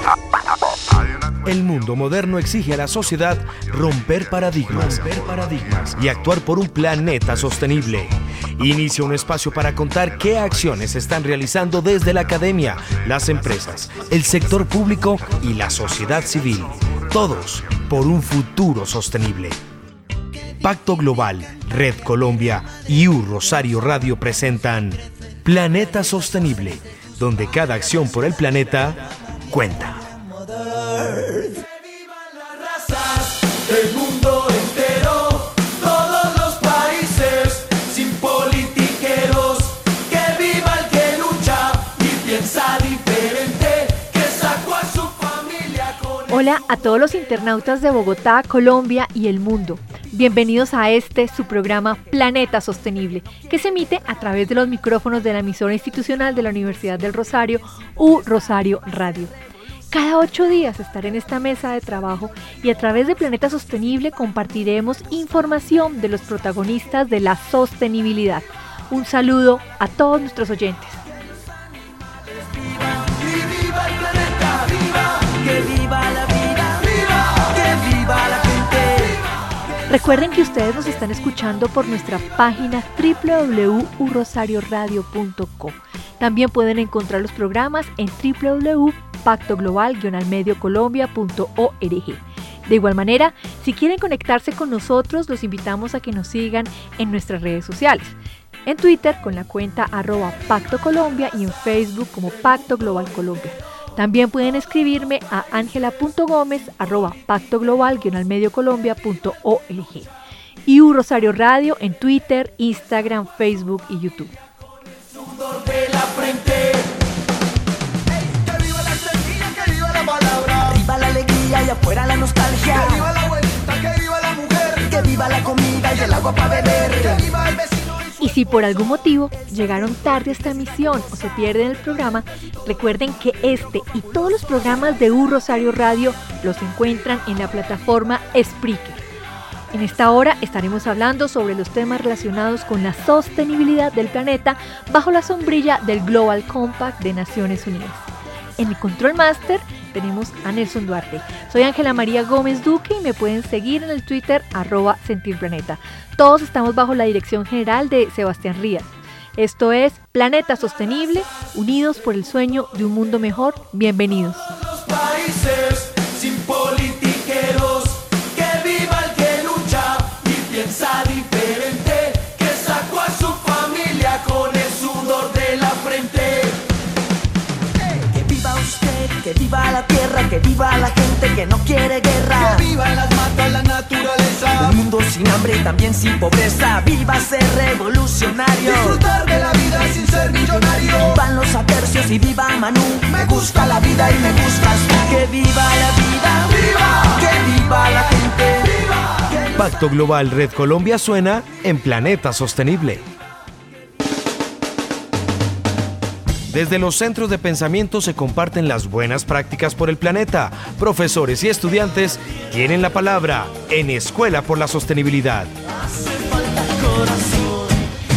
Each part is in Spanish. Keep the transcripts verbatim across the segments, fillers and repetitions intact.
El mundo moderno exige a la sociedad romper paradigmas, romper paradigmas y actuar por un planeta sostenible. Inicia un espacio para contar qué acciones se están realizando desde la academia, las empresas, el sector público y la sociedad civil. Todos por un futuro sostenible. Pacto Global, Red Colombia y U Rosario Radio presentan Planeta Sostenible, donde cada acción por el planeta cuenta. Del mundo entero, todos los países, sin politiqueros, que viva el que lucha y piensa diferente, que sacó a su familia con... Hola a todos los internautas de Bogotá, Colombia y el mundo. Bienvenidos a este, su programa Planeta Sostenible, que se emite a través de los micrófonos de la emisora institucional de la Universidad del Rosario, U Rosario Radio. Cada ocho días estaré en esta mesa de trabajo y a través de Planeta Sostenible compartiremos información de los protagonistas de la sostenibilidad. Un saludo a todos nuestros oyentes. ¡Viva el planeta! ¡Viva! ¡Que viva la vida! ¡Viva! ¡Que viva la gente! Recuerden que ustedes nos están escuchando por nuestra página doble u doble u doble u punto u rosario radio punto co. También pueden encontrar los programas en doble u doble u doble u punto pacto global guion al medio colombia punto org. De igual manera, si quieren conectarse con nosotros, los invitamos a que nos sigan en nuestras redes sociales. En Twitter con la cuenta arroba Pacto Colombia y en Facebook como Pacto Global Colombia. También pueden escribirme a angela punto gomez arroba pacto global guion al medio colombia punto org. Y U Rosario Radio en Twitter, Instagram, Facebook y YouTube. Sudor de la frente. Que viva la energía, que viva la palabra. Viva la alegría y afuera la nostalgia. Que viva la abuelita, que viva la mujer. Que viva la comida y el agua para beber. Que viva el vecino. Y si por algún motivo llegaron tarde a esta emisión o se pierden el programa, recuerden que este y todos los programas de U Rosario Radio los encuentran en la plataforma Spreaker. En esta hora estaremos hablando sobre los temas relacionados con la sostenibilidad del planeta bajo la sombrilla del Global Compact de Naciones Unidas. En el Control Master tenemos a Nelson Duarte. Soy Ángela María Gómez Duque y me pueden seguir en el Twitter arroba Sentir Planeta. Todos estamos bajo la dirección general de Sebastián Rías. Esto es Planeta Sostenible, unidos por el sueño de un mundo mejor. Bienvenidos. Los países sin politiqueros, que viva el que lucha y piensa diferente, que sacó a su familia con el sudor de la frente. Que viva usted, que viva la tierra, que viva la gente que no quiere guerra. Que viva las matas, la naturaleza. Un mundo sin hambre y también sin pobreza. Viva ser revolucionario. Disfrutar de la vida sin ser millonario. Vivan los atercios y viva Manú. Me gusta la vida y me gustas tú. Que viva la vida. ¡Viva! Que viva la gente. ¡Viva! Que Pacto Global Red Colombia suena en Planeta Sostenible. Desde los centros de pensamiento se comparten las buenas prácticas por el planeta. Profesores y estudiantes tienen la palabra en Escuela por la Sostenibilidad. Hace falta corazón.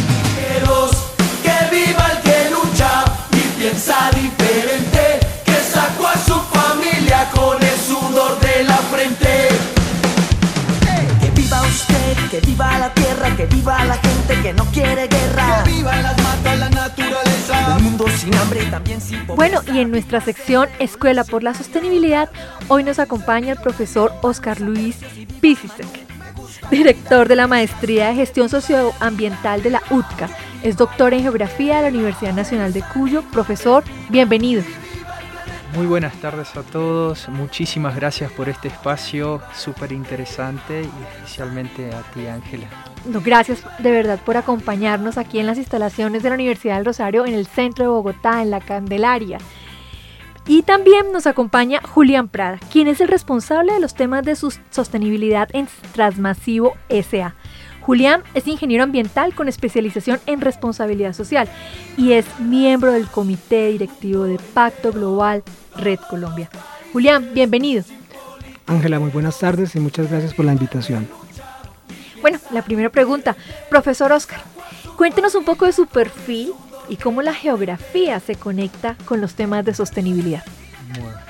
Que viva el que lucha y piensa diferente, que sacó a su familia con el sudor de la frente. Que viva usted, que viva la tierra, que viva la gente que no quiere guerra. Que viva las matas, la naturaleza. Un mundo sin hambre y también sin pobreza. Bueno, y en nuestra sección Escuela por la Sostenibilidad, hoy nos acompaña el profesor Oscar Luis Pisicek, director de la Maestría de Gestión Socioambiental de la U T C A. Es doctor en Geografía de la Universidad Nacional de Cuyo. Profesor, bienvenido. Muy buenas tardes a todos, muchísimas gracias por este espacio súper interesante y especialmente a ti, Ángela. No, gracias de verdad por acompañarnos aquí en las instalaciones de la Universidad del Rosario, en el centro de Bogotá, en la Candelaria. Y también nos acompaña Julián Prada, quien es el responsable de los temas de su sostenibilidad en Transmasivo S A Julián es ingeniero ambiental con especialización en responsabilidad social y es miembro del comité directivo de Pacto Global Red Colombia. Julián, bienvenido. Ángela, muy buenas tardes y muchas gracias por la invitación. Bueno, la primera pregunta, profesor Oscar, cuéntenos un poco de su perfil y cómo la geografía se conecta con los temas de sostenibilidad. Bueno,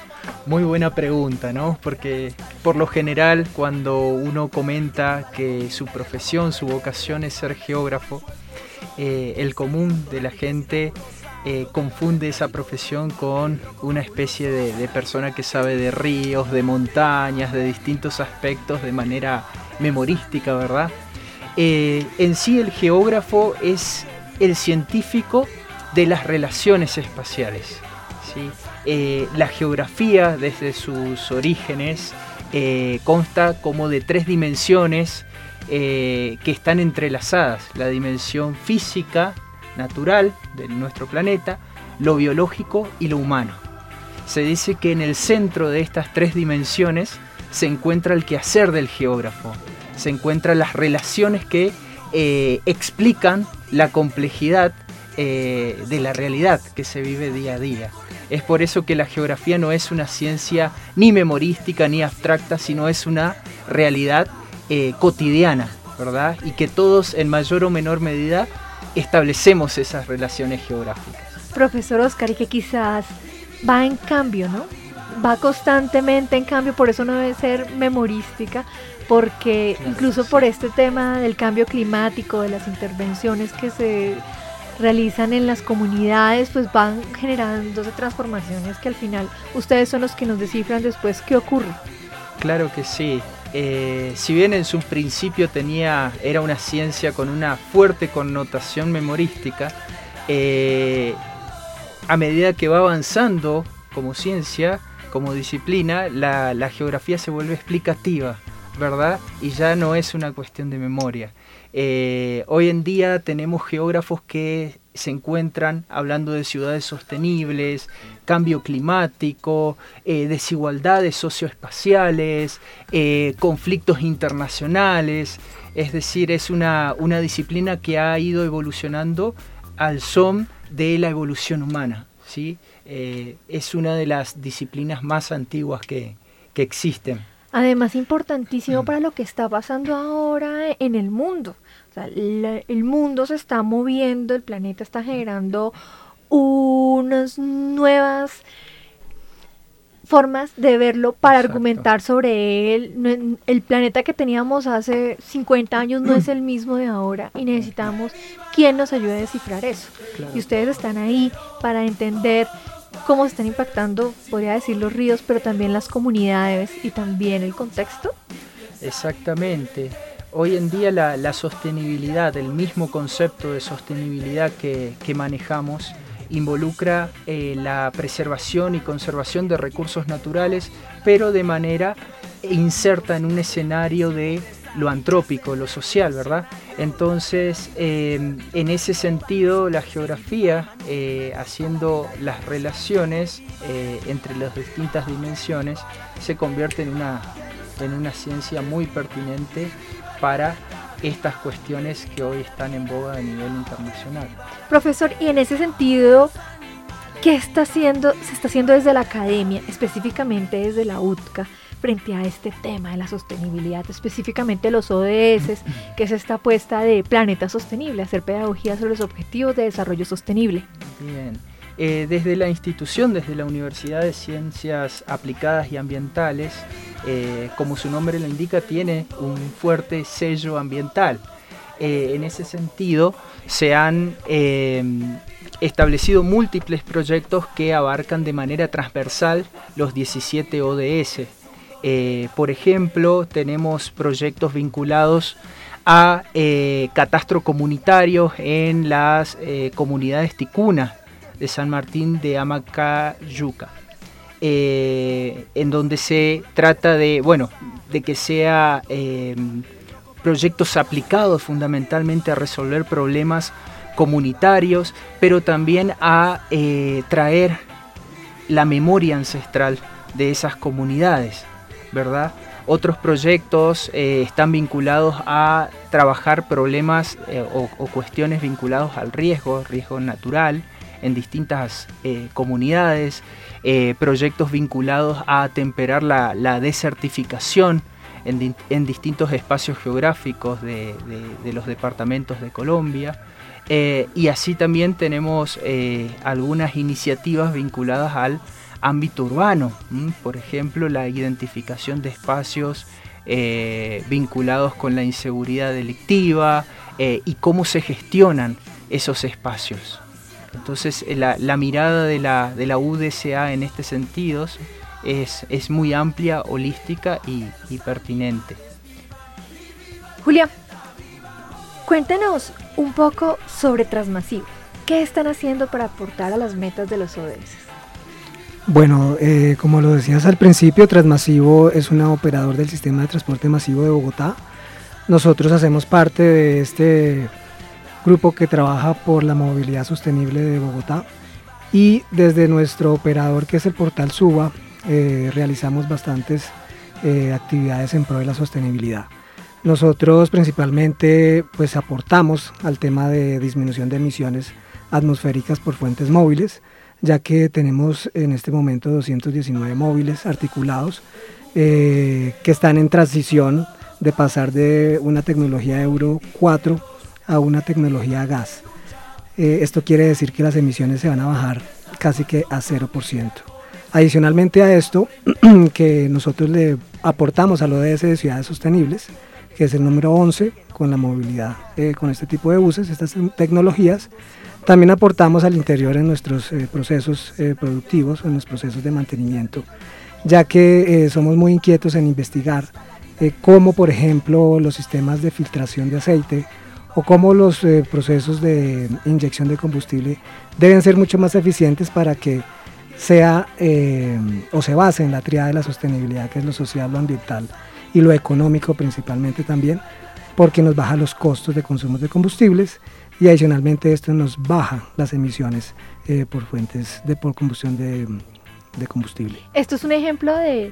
Muy buena pregunta, ¿no? Porque por lo general cuando uno comenta que su profesión, su vocación es ser geógrafo, eh, el común de la gente eh, confunde esa profesión con una especie de, de persona que sabe de ríos, de montañas, de distintos aspectos de manera memorística, ¿verdad? Eh, en sí el geógrafo es el científico de las relaciones espaciales, ¿sí? Eh, la geografía desde sus orígenes eh, consta como de tres dimensiones eh, que están entrelazadas: la dimensión física, natural de nuestro planeta, lo biológico y lo humano. Se dice que en el centro de estas tres dimensiones se encuentra el quehacer del geógrafo, se encuentran las relaciones que eh, explican la complejidad eh, de la realidad que se vive día a día. Es por eso que la geografía no es una ciencia ni memorística ni abstracta, sino es una realidad eh, cotidiana, ¿verdad? Y que todos en mayor o menor medida establecemos esas relaciones geográficas. Profesor Oscar, y que quizás va en cambio, ¿no? Va constantemente en cambio, por eso no debe ser memorística, porque claro, incluso sí. por este tema del cambio climático, de las intervenciones que se realizan en las comunidades, pues van generándose transformaciones que al final ustedes son los que nos descifran después qué ocurre. Claro que sí. Eh, si bien en su principio tenía, era una ciencia con una fuerte connotación memorística, eh, a medida que va avanzando como ciencia, como disciplina, la, la geografía se vuelve explicativa, ¿verdad? Y ya no es una cuestión de memoria. Eh, hoy en día tenemos geógrafos que se encuentran hablando de ciudades sostenibles, cambio climático, eh, desigualdades socioespaciales, eh, conflictos internacionales. Es decir, es una, una disciplina que ha ido evolucionando al son de la evolución humana, ¿sí? Eh, es una de las disciplinas más antiguas que, que existen. Además, importantísimo para lo que está pasando ahora en el mundo. O sea, la, el mundo se está moviendo, el planeta está generando unas nuevas formas de verlo para Exacto. argumentar sobre él. El planeta que teníamos hace cincuenta años no es el mismo de ahora y necesitamos quien nos ayude a descifrar eso. Claro. Y ustedes están ahí para entender cómo se están impactando, podría decir, los ríos, pero también las comunidades y también el contexto. Exactamente. Hoy en día la, la sostenibilidad, el mismo concepto de sostenibilidad que, que manejamos, involucra eh, la preservación y conservación de recursos naturales, pero de manera inserta en un escenario de lo antrópico, lo social, ¿verdad? Entonces, eh, en ese sentido, la geografía, eh, haciendo las relaciones eh, entre las distintas dimensiones, se convierte en una, en una ciencia muy pertinente para estas cuestiones que hoy están en boga a nivel internacional. Profesor, y en ese sentido, ¿qué está haciendo, se está haciendo desde la academia, específicamente desde la U T C A, frente a este tema de la sostenibilidad, específicamente los O D S, que es esta apuesta de Planeta Sostenible, hacer pedagogía sobre los objetivos de desarrollo sostenible? Bien, eh, desde la institución, desde la Universidad de Ciencias Aplicadas y Ambientales, eh, como su nombre lo indica, tiene un fuerte sello ambiental. Eh, en ese sentido, se han eh, establecido múltiples proyectos que abarcan de manera transversal los diecisiete O D S. Eh, por ejemplo, tenemos proyectos vinculados a eh, catastro comunitario en las eh, comunidades ticunas de San Martín de Amacayuca, eh, en donde se trata de, bueno, de que sea eh, proyectos aplicados fundamentalmente a resolver problemas comunitarios, pero también a eh, traer la memoria ancestral de esas comunidades, ¿verdad? Otros proyectos eh, están vinculados a trabajar problemas eh, o, o cuestiones vinculados al riesgo, riesgo natural en distintas eh, comunidades, eh, proyectos vinculados a atemperar la, la desertificación en, di, en distintos espacios geográficos de, de, de los departamentos de Colombia. Eh, y así también tenemos eh, algunas iniciativas vinculadas al ámbito urbano, ¿m? Por ejemplo, la identificación de espacios eh, vinculados con la inseguridad delictiva eh, y cómo se gestionan esos espacios. Entonces, la, la mirada de la, de la U D C A en este sentido es, es muy amplia, holística y, y pertinente. Julia, cuéntanos un poco sobre Transmasivo. ¿Qué están haciendo para aportar a las metas de los O D S? Bueno, eh, como lo decías al principio, Transmasivo es un operador del sistema de transporte masivo de Bogotá. Nosotros hacemos parte de este grupo que trabaja por la movilidad sostenible de Bogotá y desde nuestro operador, que es el portal Suba, eh, realizamos bastantes eh, actividades en pro de la sostenibilidad. Nosotros principalmente pues aportamos al tema de disminución de emisiones atmosféricas por fuentes móviles, ya que tenemos en este momento doscientos diecinueve móviles articulados eh, que están en transición de pasar de una tecnología Euro cuatro a una tecnología gas. Eh, esto quiere decir que las emisiones se van a bajar casi que a cero por ciento. Adicionalmente a esto, que nosotros le aportamos al O D S de Ciudades Sostenibles, que es el número once, con la movilidad, eh, con este tipo de buses, estas tecnologías, también aportamos al interior en nuestros eh, procesos eh, productivos, en los procesos de mantenimiento, ya que eh, somos muy inquietos en investigar eh, cómo, por ejemplo, los sistemas de filtración de aceite o cómo los eh, procesos de inyección de combustible deben ser mucho más eficientes para que sea eh, o se base en la tríada de la sostenibilidad, que es lo social, lo ambiental y lo económico principalmente también, porque nos baja los costos de consumo de combustibles y adicionalmente esto nos baja las emisiones eh, por fuentes de por combustión de, de combustible. Esto es un ejemplo de,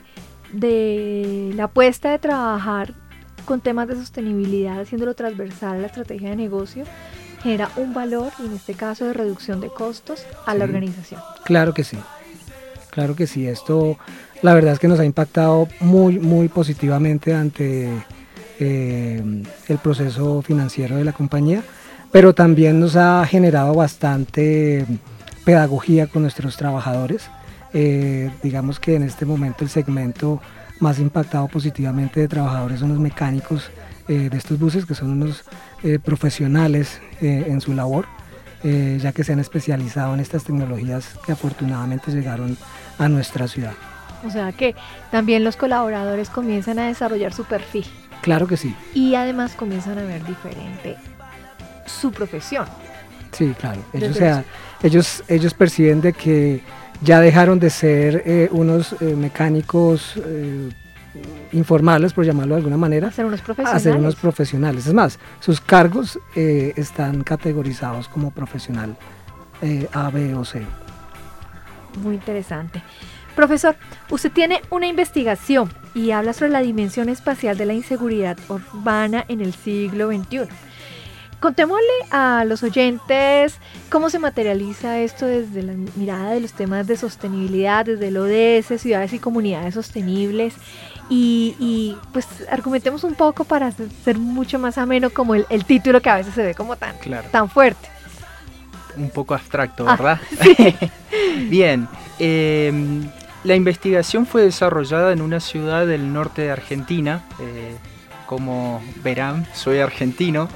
de la apuesta de trabajar con temas de sostenibilidad, haciéndolo transversal a la estrategia de negocio, genera un valor, y en este caso de reducción de costos, a sí. la organización. Claro que sí, claro que sí. Esto la verdad es que nos ha impactado muy, muy positivamente ante eh, el proceso financiero de la compañía, pero también nos ha generado bastante pedagogía con nuestros trabajadores. Eh, digamos que en este momento el segmento más impactado positivamente de trabajadores son los mecánicos eh, de estos buses, que son unos eh, profesionales eh, en su labor, eh, ya que se han especializado en estas tecnologías que afortunadamente llegaron a nuestra ciudad. O sea que también los colaboradores comienzan a desarrollar su perfil. Claro que sí. Y además comienzan a ver diferente su profesión. Sí, claro. Ellos, o sea, ellos, ellos perciben de que ya dejaron de ser eh, unos eh, mecánicos eh, informales, por llamarlo de alguna manera, a ser unos profesionales. A ser unos profesionales. Es más, sus cargos eh, están categorizados como profesional eh, A, B o C. Muy interesante. Profesor, usted tiene una investigación y habla sobre la dimensión espacial de la inseguridad urbana en el siglo veintiuno. Contémosle a los oyentes cómo se materializa esto desde la mirada de los temas de sostenibilidad, desde el O D S, ciudades y comunidades sostenibles, y, y pues argumentemos un poco para ser, ser mucho más ameno como el, el título, que a veces se ve como tan, claro. tan fuerte. Un poco abstracto, ¿verdad? Ah, sí. Bien, eh, la investigación fue desarrollada en una ciudad del norte de Argentina. Eh, como verán, soy argentino.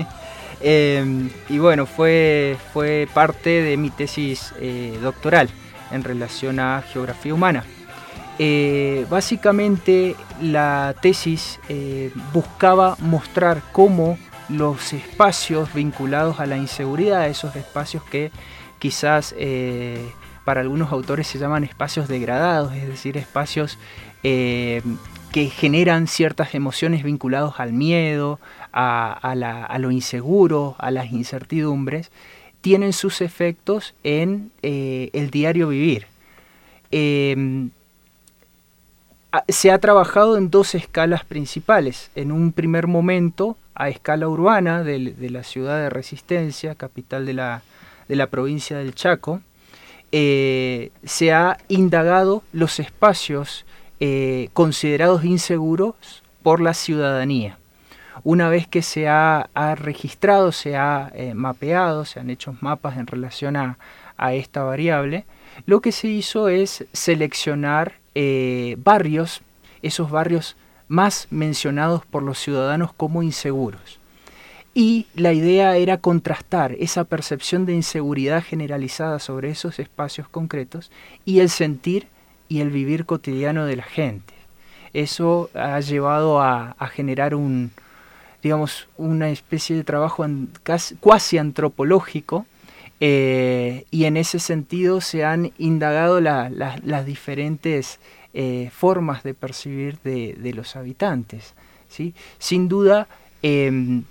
Eh, y bueno, fue, fue parte de mi tesis eh, doctoral en relación a geografía humana. Eh, básicamente la tesis eh, buscaba mostrar cómo los espacios vinculados a la inseguridad, esos espacios que quizás eh, para algunos autores se llaman espacios degradados, es decir, espacios eh, que generan ciertas emociones vinculadas al miedo, a, a, la, a lo inseguro, a las incertidumbres, tienen sus efectos en eh, el diario vivir. Eh, se ha trabajado en dos escalas principales. En un primer momento, a escala urbana de, de la ciudad de Resistencia, capital de la, de la provincia del Chaco, eh, se ha indagado los espacios eh, considerados inseguros por la ciudadanía. Una vez que se ha, ha registrado, se ha eh, mapeado, se han hecho mapas en relación a, a esta variable, lo que se hizo es seleccionar eh, barrios, esos barrios más mencionados por los ciudadanos como inseguros. Y la idea era contrastar esa percepción de inseguridad generalizada sobre esos espacios concretos y el sentir y el vivir cotidiano de la gente. Eso ha llevado a, a generar un, digamos, una especie de trabajo an, casi, cuasi antropológico, eh, y en ese sentido se han indagado la, la, las diferentes eh, formas de percibir de, de los habitantes, ¿sí? Sin duda, eh,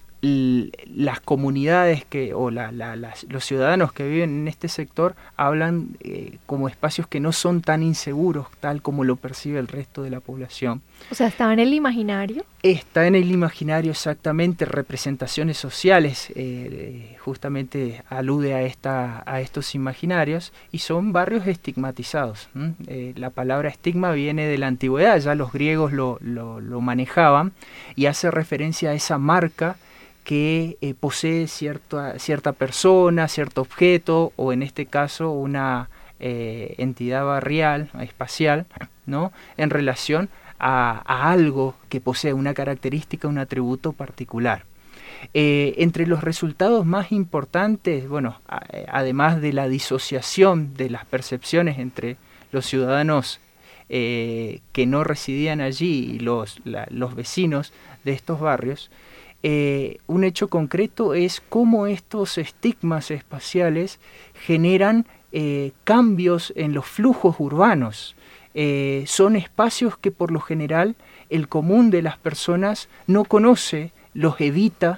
las comunidades que o la, la, las, los ciudadanos que viven en este sector hablan eh, como espacios que no son tan inseguros tal como lo percibe el resto de la población. O sea, ¿estaba en el imaginario? Está en el imaginario, exactamente. Representaciones sociales eh, justamente alude a, esta, a estos imaginarios, y son barrios estigmatizados. ¿Mm? Eh, la palabra estigma viene de la antigüedad, ya los griegos lo, lo, lo manejaban, y hace referencia a esa marca que eh, posee cierta, cierta persona, cierto objeto, o en este caso una eh, entidad barrial, espacial, ¿no? En relación a, a algo que posee una característica, un atributo particular. Eh, entre los resultados más importantes, bueno, a, además de la disociación de las percepciones entre los ciudadanos eh, que no residían allí y los, la, los vecinos de estos barrios, Eh, un hecho concreto es cómo estos estigmas espaciales generan eh, cambios en los flujos urbanos. Eh, son espacios que por lo general el común de las personas no conoce, los evita,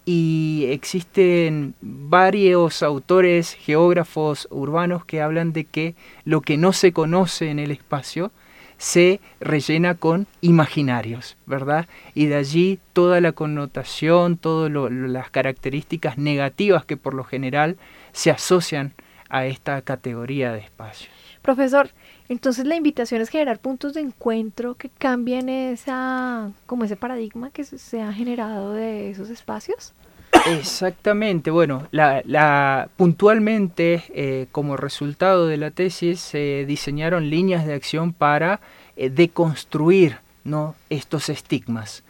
y existen varios autores, geógrafos urbanos que hablan de que lo que no se conoce en el espacio se rellena con imaginarios, ¿verdad? Y de allí toda la connotación, todas las características negativas que por lo general se asocian a esta categoría de espacios. Profesor, entonces la invitación es generar puntos de encuentro que cambien esa, como ese paradigma que se ha generado de esos espacios. Exactamente, bueno, la, la, puntualmente eh, como resultado de la tesis se eh, diseñaron líneas de acción para eh, deconstruir, ¿no?, estos estigmas.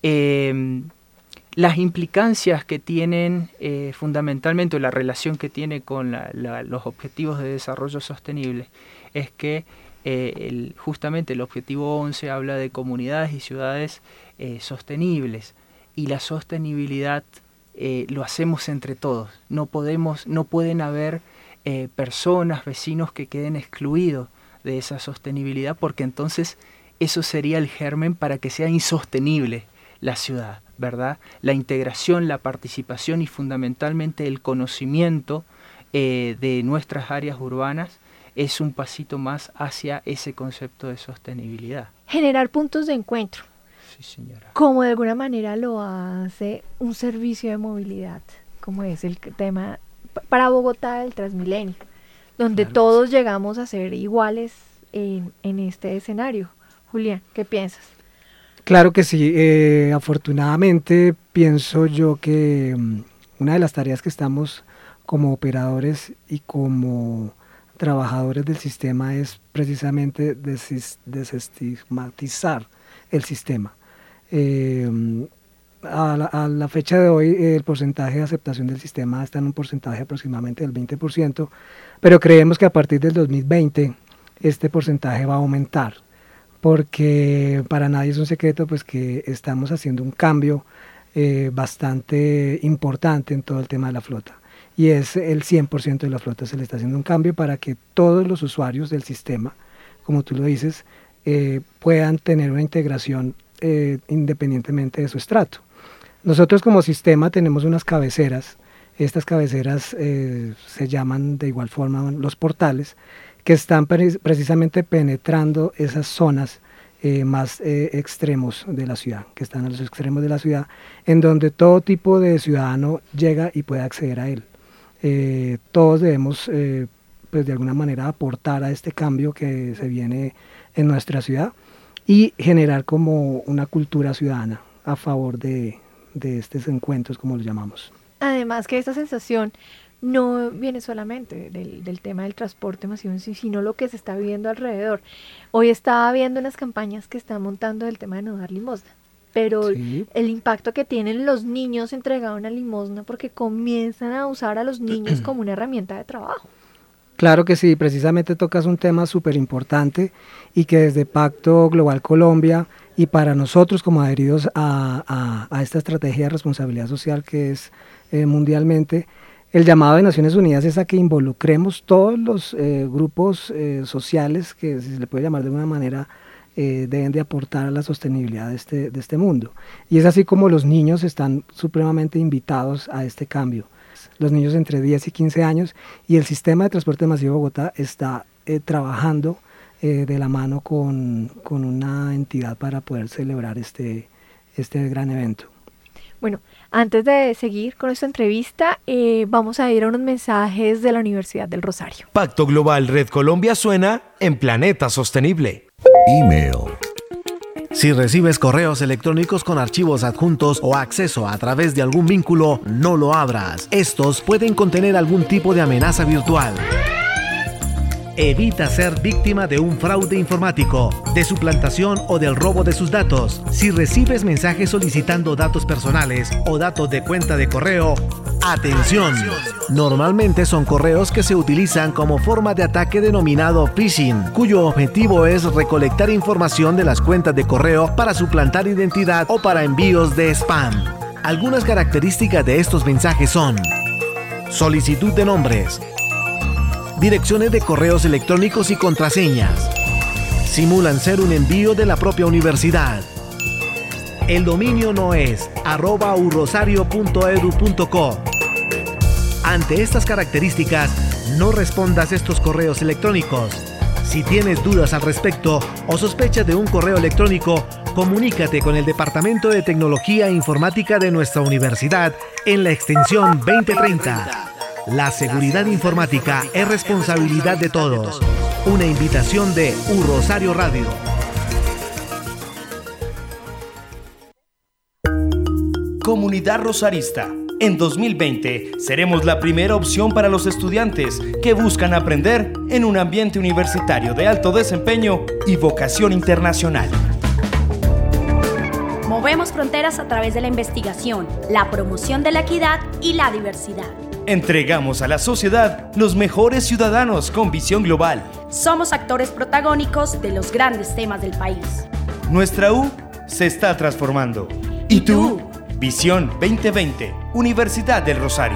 Eh, las implicancias que tienen eh, fundamentalmente, o la relación que tiene con la, la, los objetivos de desarrollo sostenible, es que eh, el, justamente el objetivo once habla de comunidades y ciudades eh, sostenibles, y la sostenibilidad Eh, lo hacemos entre todos. No podemos, no pueden haber eh, personas, vecinos que queden excluidos de esa sostenibilidad, porque entonces eso sería el germen para que sea insostenible la ciudad, ¿verdad? La integración, la participación y fundamentalmente el conocimiento eh, de nuestras áreas urbanas es un pasito más hacia ese concepto de sostenibilidad. Generar puntos de encuentro. Sí, señora. Como de alguna manera lo hace un servicio de movilidad, como es el tema para Bogotá del Transmilenio, donde claro, todos sí. llegamos a ser iguales en, en este escenario. Julián, ¿qué piensas? Claro que sí, eh, afortunadamente pienso yo que um, una de las tareas que estamos como operadores y como trabajadores del sistema es precisamente des- desestigmatizar el sistema. Eh, a, la, a la fecha de hoy eh, el porcentaje de aceptación del sistema está en un porcentaje aproximadamente del veinte por ciento, pero creemos que a partir del dos mil veinte este porcentaje va a aumentar, porque para nadie es un secreto pues que estamos haciendo un cambio eh, bastante importante en todo el tema de la flota, y es el cien por ciento de la flota se le está haciendo un cambio para que todos los usuarios del sistema, como tú lo dices, eh, puedan tener una integración Eh, independientemente de su estrato. Nosotros como sistema tenemos unas cabeceras, estas cabeceras eh, se llaman de igual forma los portales, que están pre- precisamente penetrando esas zonas eh, más eh, extremos de la ciudad, que están a los extremos de la ciudad, en donde todo tipo de ciudadano llega y puede acceder a él. Eh, todos debemos eh, pues de alguna manera aportar a este cambio que se viene en nuestra ciudad, y generar como una cultura ciudadana a favor de, de estos encuentros, como los llamamos. Además que esta sensación no viene solamente del, del tema del transporte masivo en sí, sino lo que se está viviendo alrededor. Hoy estaba viendo unas campañas que están montando del tema de no dar limosna, pero sí. el impacto que tienen los niños entregando una limosna porque comienzan a usar a los niños como una herramienta de trabajo. Claro que sí, precisamente tocas un tema súper importante y que desde Pacto Global Colombia y para nosotros como adheridos a, a, a esta estrategia de responsabilidad social que es eh, mundialmente, el llamado de Naciones Unidas es a que involucremos todos los eh, grupos eh, sociales que, si se le puede llamar de una manera, eh, deben de aportar a la sostenibilidad de este, de este mundo. Y es así como los niños están supremamente invitados a este cambio. Los niños entre diez y quince años, y el sistema de transporte masivo de Bogotá está eh, trabajando eh, de la mano con, con una entidad para poder celebrar este, este gran evento. Bueno, antes de seguir con esta entrevista, eh, vamos a ir a unos mensajes de la Universidad del Rosario. Pacto Global Red Colombia suena en Planeta Sostenible. Email. Si recibes correos electrónicos con archivos adjuntos o acceso a través de algún vínculo, no lo abras. Estos pueden contener algún tipo de amenaza virtual. Evita ser víctima de un fraude informático, de suplantación o del robo de sus datos. Si recibes mensajes solicitando datos personales o datos de cuenta de correo, ¡atención! Normalmente son correos que se utilizan como forma de ataque denominado phishing, cuyo objetivo es recolectar información de las cuentas de correo para suplantar identidad o para envíos de spam. Algunas características de estos mensajes son: solicitud de nombres, direcciones de correos electrónicos y contraseñas. Simulan ser un envío de la propia universidad. El dominio no es arroba urrosario punto edu punto co. Ante estas características, no respondas estos correos electrónicos. Si tienes dudas al respecto o sospechas de un correo electrónico, comunícate con el Departamento de Tecnología e Informática de nuestra universidad en la extensión veinte treinta. La seguridad informática es responsabilidad de todos. Una invitación de U Rosario Radio. Comunidad Rosarista. En dos mil veinte seremos la primera opción para los estudiantes que buscan aprender en un ambiente universitario de alto desempeño y vocación internacional. Movemos fronteras a través de la investigación, la promoción de la equidad y la diversidad. Entregamos a la sociedad los mejores ciudadanos con visión global. Somos actores protagónicos de los grandes temas del país. Nuestra U se está transformando. ¿Y tú? Visión veinte veinte, Universidad del Rosario.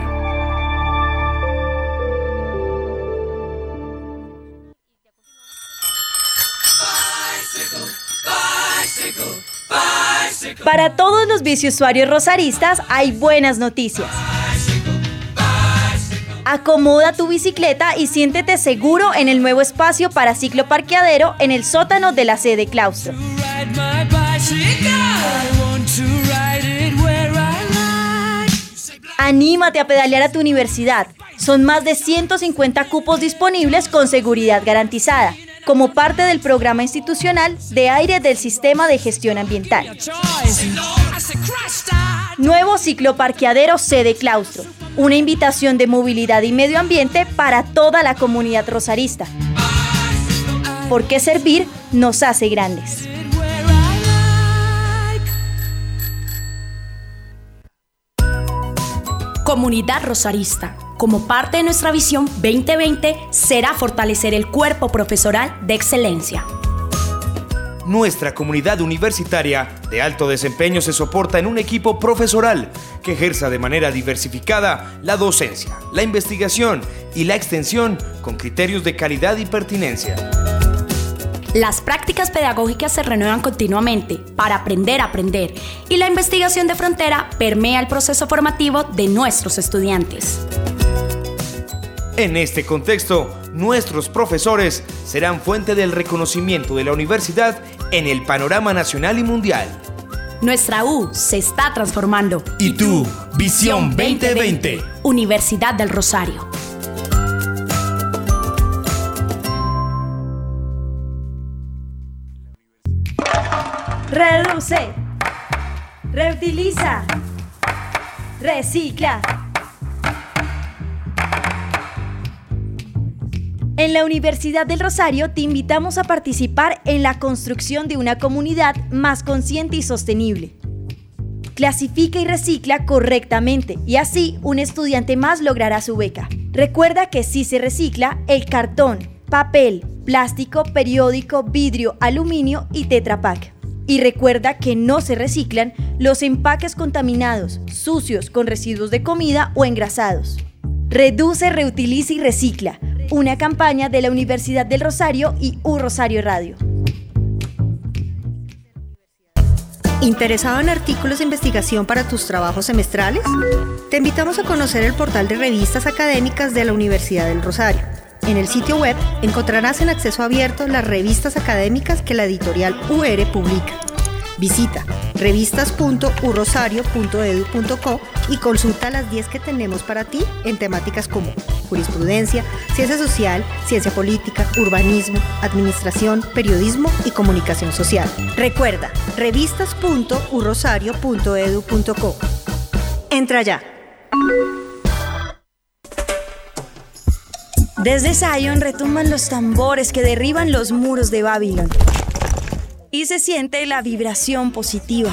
Para todos los biciusuarios rosaristas hay buenas noticias. Acomoda tu bicicleta y siéntete seguro en el nuevo espacio para cicloparqueadero en el sótano de la sede claustro. Anímate a pedalear a tu universidad. Son más de ciento cincuenta cupos disponibles con seguridad garantizada, como parte del programa institucional de aire del Sistema de Gestión Ambiental. Nuevo cicloparqueadero sede claustro. Una invitación de movilidad y medio ambiente para toda la comunidad rosarista. Porque servir nos hace grandes. Comunidad Rosarista. Como parte de nuestra visión veinte veinte, será fortalecer el cuerpo profesoral de excelencia. Nuestra comunidad universitaria de alto desempeño se soporta en un equipo profesoral que ejerza de manera diversificada la docencia, la investigación y la extensión con criterios de calidad y pertinencia. Las prácticas pedagógicas se renuevan continuamente para aprender a aprender y la investigación de frontera permea el proceso formativo de nuestros estudiantes. En este contexto, nuestros profesores serán fuente del reconocimiento de la universidad en el panorama nacional y mundial. Nuestra U se está transformando. ¿Y tú? Visión veinte veinte. Universidad del Rosario. Reduce, reutiliza, recicla. En la Universidad del Rosario te invitamos a participar en la construcción de una comunidad más consciente y sostenible. Clasifica y recicla correctamente y así un estudiante más logrará su beca. Recuerda que si se recicla el cartón, papel, plástico, periódico, vidrio, aluminio y Tetra Pak. Y recuerda que no se reciclan los empaques contaminados, sucios, con residuos de comida o engrasados. Reduce, reutiliza y recicla. Una campaña de la Universidad del Rosario y U Rosario Radio. ¿Interesado en artículos de investigación para tus trabajos semestrales? Te invitamos a conocer el portal de revistas académicas de la Universidad del Rosario. En el sitio web encontrarás en acceso abierto las revistas académicas que la editorial U R publica. Visita revistas punto u rosario punto e d u punto co y consulta las diez que tenemos para ti en temáticas como jurisprudencia, ciencia social, ciencia política, urbanismo, administración, periodismo y comunicación social. Recuerda, revistas punto u rosario punto e d u punto co. Entra ya. Desde Zion retumban los tambores que derriban los muros de Babilón. Y se siente la vibración positiva.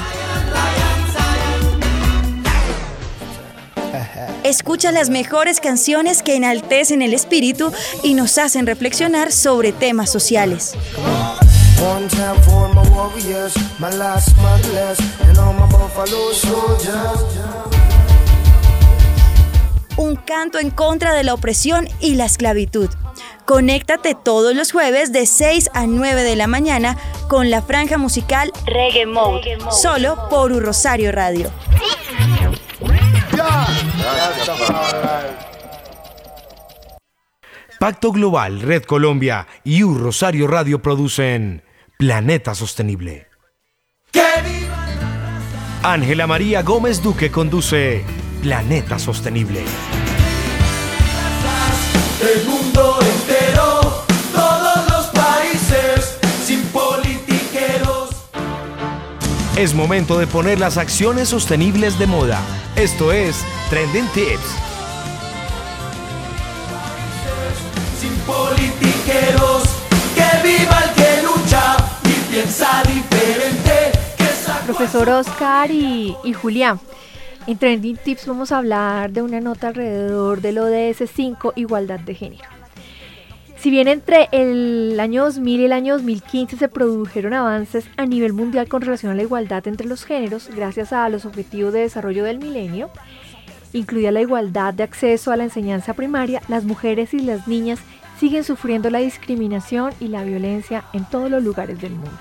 Escucha las mejores canciones que enaltecen el espíritu y nos hacen reflexionar sobre temas sociales. Un canto en contra de la opresión y la esclavitud. Conéctate todos los jueves de seis a nueve de la mañana con la franja musical Reggae Mode, solo por U Rosario Radio. Pacto Global, Red Colombia y U Rosario Radio producen Planeta Sostenible. Ángela María Gómez Duque conduce Planeta Sostenible. El mundo entero, todos los países, sin politiqueros. Es momento de poner las acciones sostenibles de moda. Esto es Trending Tips. Sin politiqueros, que viva el que lucha y piensa diferente. Que Profesor Oscar y, y Julián, en Trending Tips vamos a hablar de una nota alrededor del O D S cinco, igualdad de género. Si bien entre el año dos mil y el año dos mil quince se produjeron avances a nivel mundial con relación a la igualdad entre los géneros, gracias a los objetivos de desarrollo del milenio, incluida la igualdad de acceso a la enseñanza primaria, las mujeres y las niñas siguen sufriendo la discriminación y la violencia en todos los lugares del mundo.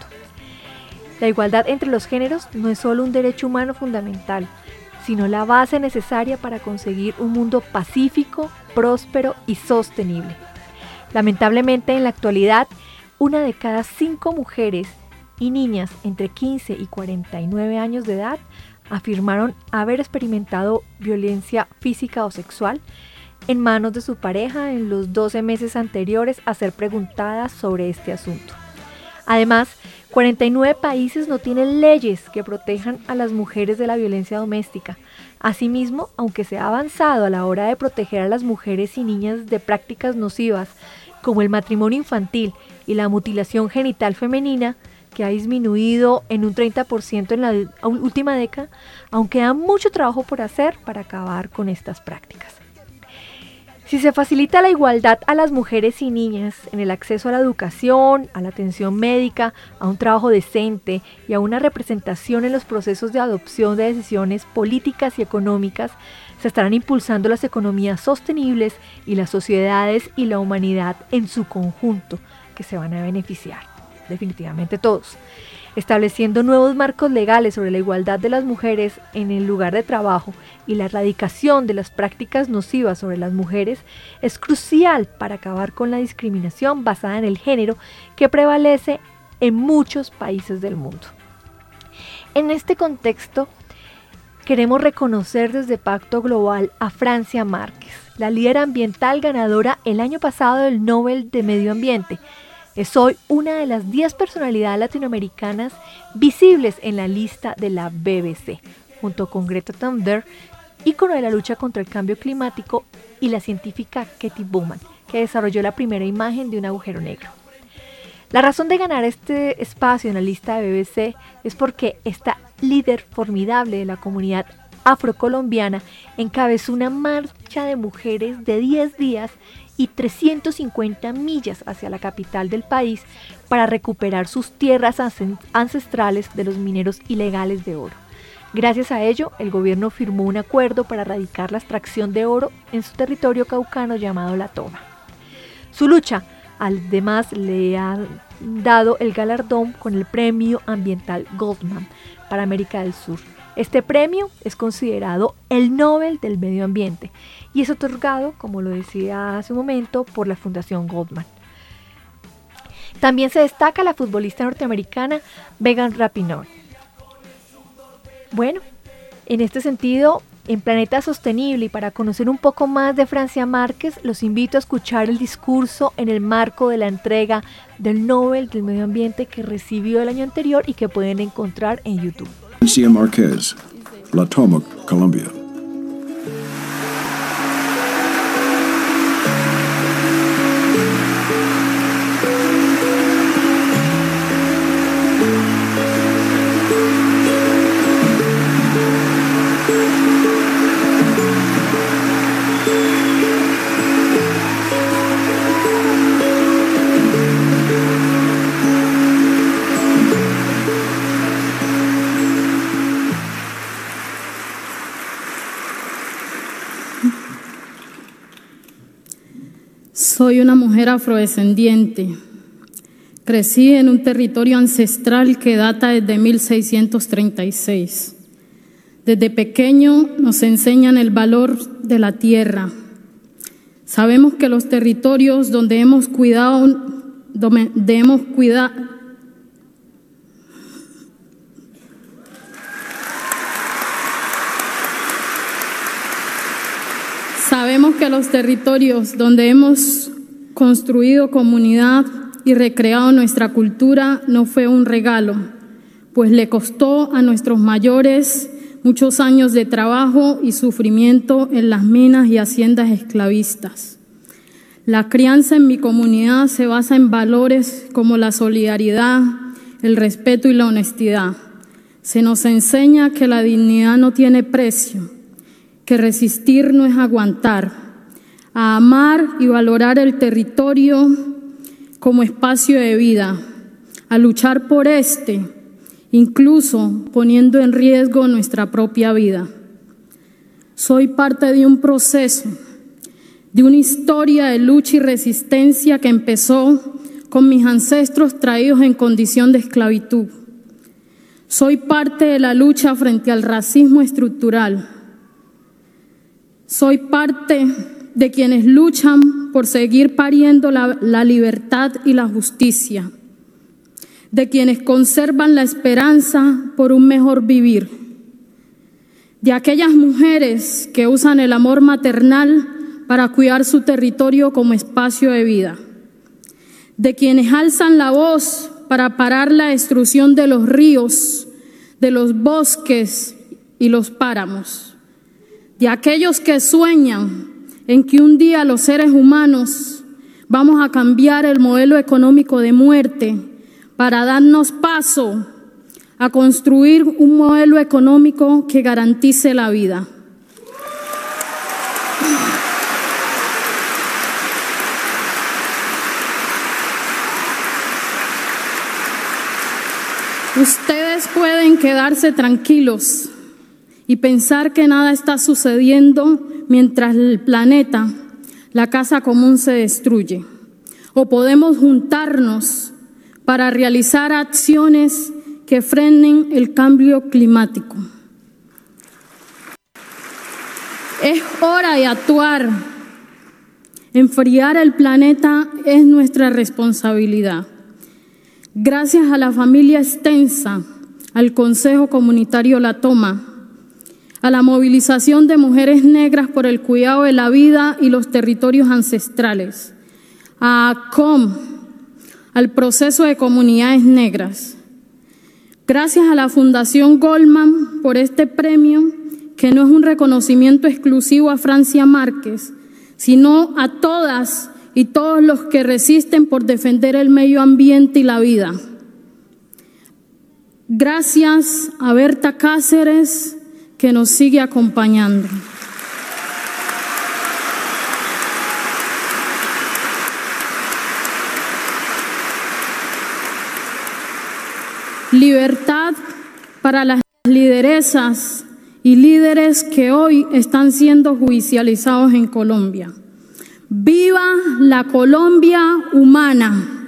La igualdad entre los géneros no es solo un derecho humano fundamental, sino la base necesaria para conseguir un mundo pacífico, próspero y sostenible. Lamentablemente, en la actualidad, una de cada cinco mujeres y niñas entre quince y cuarenta y nueve años de edad afirmaron haber experimentado violencia física o sexual en manos de su pareja en los doce meses anteriores a ser preguntadas sobre este asunto. Además, cuarenta y nueve países no tienen leyes que protejan a las mujeres de la violencia doméstica. Asimismo, aunque se ha avanzado a la hora de proteger a las mujeres y niñas de prácticas nocivas como el matrimonio infantil y la mutilación genital femenina, que ha disminuido en un treinta por ciento en la última década, aún queda mucho trabajo por hacer para acabar con estas prácticas. Si se facilita la igualdad a las mujeres y niñas en el acceso a la educación, a la atención médica, a un trabajo decente y a una representación en los procesos de adopción de decisiones políticas y económicas, se estarán impulsando las economías sostenibles y las sociedades y la humanidad en su conjunto, que se van a beneficiar, definitivamente todos. Estableciendo nuevos marcos legales sobre la igualdad de las mujeres en el lugar de trabajo y la erradicación de las prácticas nocivas sobre las mujeres es crucial para acabar con la discriminación basada en el género que prevalece en muchos países del mundo. En este contexto, queremos reconocer desde Pacto Global a Francia Márquez, la líder ambiental ganadora el año pasado del Nobel de Medio Ambiente. Es hoy una de las diez personalidades latinoamericanas visibles en la lista de la B B C, junto con Greta Thunberg, ícono de la lucha contra el cambio climático, y la científica Katy Bowman, que desarrolló la primera imagen de un agujero negro. La razón de ganar este espacio en la lista de B B C es porque esta líder formidable de la comunidad afrocolombiana encabezó una marcha de mujeres de diez días y trescientas cincuenta millas hacia la capital del país para recuperar sus tierras ancestrales de los mineros ilegales de oro. Gracias a ello, el gobierno firmó un acuerdo para erradicar la extracción de oro en su territorio caucano llamado La Toma. Su lucha, además, le ha dado el galardón con el Premio Ambiental Goldman para América del Sur. Este premio es considerado el Nobel del Medio Ambiente y es otorgado, como lo decía hace un momento, por la Fundación Goldman. También se destaca la futbolista norteamericana Megan Rapinoe. Bueno, en este sentido, en Planeta Sostenible y para conocer un poco más de Francia Márquez, los invito a escuchar el discurso en el marco de la entrega del Nobel del Medio Ambiente que recibió el año anterior y que pueden encontrar en YouTube. Francia Márquez, La Toma, Colombia. Soy una mujer afrodescendiente. Crecí en un territorio ancestral que data desde mil seiscientos treinta y seis. Desde pequeño nos enseñan el valor de la tierra. Sabemos que los territorios donde hemos cuidado, donde hemos cuidado, Sabemos que los territorios donde hemos construido comunidad y recreado nuestra cultura no fue un regalo, pues le costó a nuestros mayores muchos años de trabajo y sufrimiento en las minas y haciendas esclavistas. La crianza en mi comunidad se basa en valores como la solidaridad, el respeto y la honestidad. Se nos enseña que la dignidad no tiene precio, que resistir no es aguantar, a amar y valorar el territorio como espacio de vida, a luchar por este, incluso poniendo en riesgo nuestra propia vida. Soy parte de un proceso, de una historia de lucha y resistencia que empezó con mis ancestros traídos en condición de esclavitud. Soy parte de la lucha frente al racismo estructural. Soy parte de quienes luchan por seguir pariendo la, la libertad y la justicia, de quienes conservan la esperanza por un mejor vivir, de aquellas mujeres que usan el amor maternal para cuidar su territorio como espacio de vida, de quienes alzan la voz para parar la destrucción de los ríos, de los bosques y los páramos, de aquellos que sueñan en que un día los seres humanos vamos a cambiar el modelo económico de muerte para darnos paso a construir un modelo económico que garantice la vida. Ustedes pueden quedarse tranquilos y pensar que nada está sucediendo mientras el planeta, la casa común, se destruye. O podemos juntarnos para realizar acciones que frenen el cambio climático. Es hora de actuar. Enfriar el planeta es nuestra responsabilidad. Gracias a la familia extensa, al Consejo Comunitario La Toma, a la movilización de mujeres negras por el cuidado de la vida y los territorios ancestrales, a ACOM, al proceso de comunidades negras. Gracias a la Fundación Goldman por este premio, que no es un reconocimiento exclusivo a Francia Márquez, sino a todas y todos los que resisten por defender el medio ambiente y la vida. Gracias a Berta Cáceres, que nos sigue acompañando. Libertad para las lideresas y líderes que hoy están siendo judicializados en Colombia. ¡Viva la Colombia humana!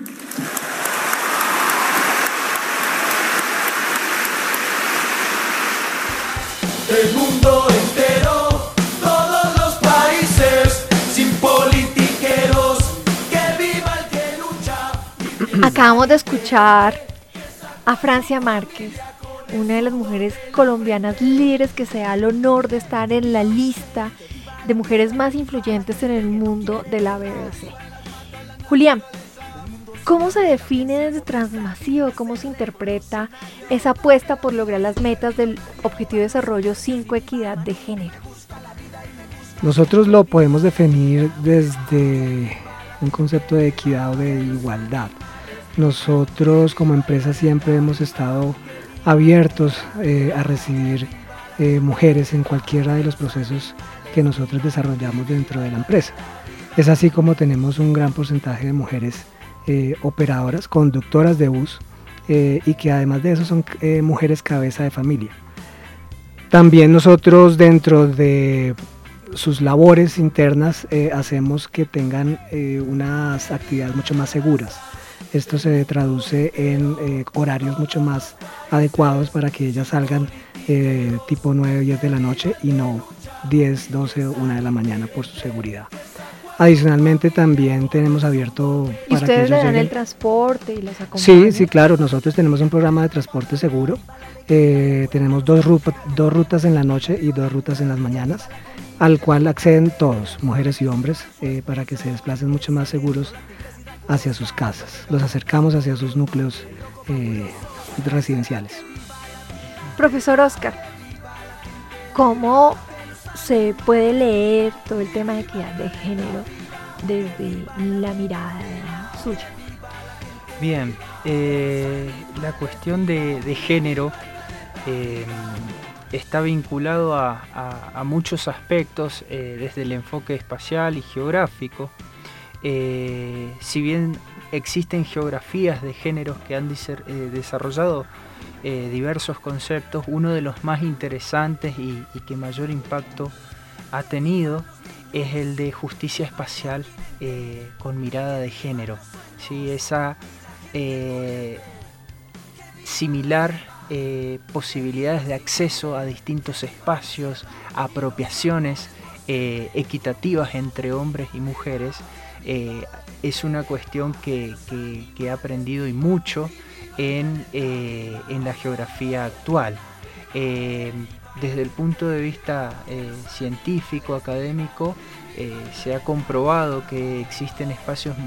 El mundo entero, todos los países, sin politiqueros, que viva el que lucha. Acabamos de escuchar a Francia Márquez, una de las mujeres colombianas líderes que se da el honor de estar en la lista de mujeres más influyentes en el mundo de la B B C. Julián, ¿cómo se define desde Transmasivo, cómo se interpreta esa apuesta por lograr las metas del Objetivo de Desarrollo cinco, equidad de género? Nosotros lo podemos definir desde un concepto de equidad o de igualdad. Nosotros como empresa siempre hemos estado abiertos eh, a recibir eh, mujeres en cualquiera de los procesos que nosotros desarrollamos dentro de la empresa. Es así como tenemos un gran porcentaje de mujeres eh, operadoras, conductoras de bus eh, y que además de eso son eh, mujeres cabeza de familia. También nosotros dentro de sus labores internas eh, hacemos que tengan eh, unas actividades mucho más seguras. Esto se traduce en eh, horarios mucho más adecuados para que ellas salgan eh, tipo nueve, diez de la noche y no diez, doce o una de la mañana por su seguridad. Adicionalmente también tenemos abierto ¿Y para que ustedes ellos le dan lleguen. el transporte y les acompañan? Sí, sí, claro, nosotros tenemos un programa de transporte seguro, eh, tenemos dos, ru- dos rutas en la noche y dos rutas en las mañanas, al cual acceden todos, mujeres y hombres, eh, para que se desplacen mucho más seguros hacia sus casas, los acercamos hacia sus núcleos eh, residenciales. Profesor Oscar, ¿cómo se puede leer todo el tema de equidad de género desde la mirada suya? Bien, eh, la cuestión de, de género eh, está vinculado a, a, a muchos aspectos, eh, desde el enfoque espacial y geográfico. Eh, si bien existen geografías de géneros que han diser, eh, desarrollado eh, diversos conceptos, uno de los más interesantes y, y que mayor impacto ha tenido es el de justicia espacial eh, con mirada de género. ¿Sí? Esa eh, similar eh, posibilidades de acceso a distintos espacios, a apropiaciones eh, equitativas entre hombres y mujeres. Eh, es una cuestión que, que, que he aprendido y mucho en, eh, en la geografía actual. Eh, desde el punto de vista eh, científico, académico, eh, se ha comprobado que existen espacios